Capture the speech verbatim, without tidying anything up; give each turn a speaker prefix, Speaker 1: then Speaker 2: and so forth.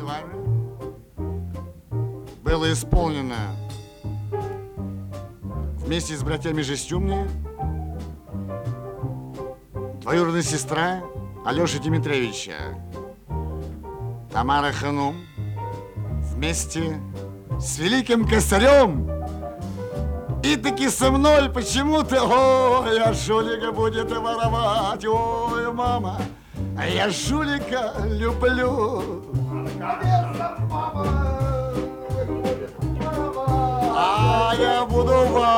Speaker 1: вами было исполнено вместе с братьями Жестюмни двоюродная сестра Алёши Дмитриевича, Тамара Ханум, вместе с великим косарем. И таки со мной почему-то, ой, а Шулика будет воровать, ой, мама, а я Шулика люблю. А я буду вам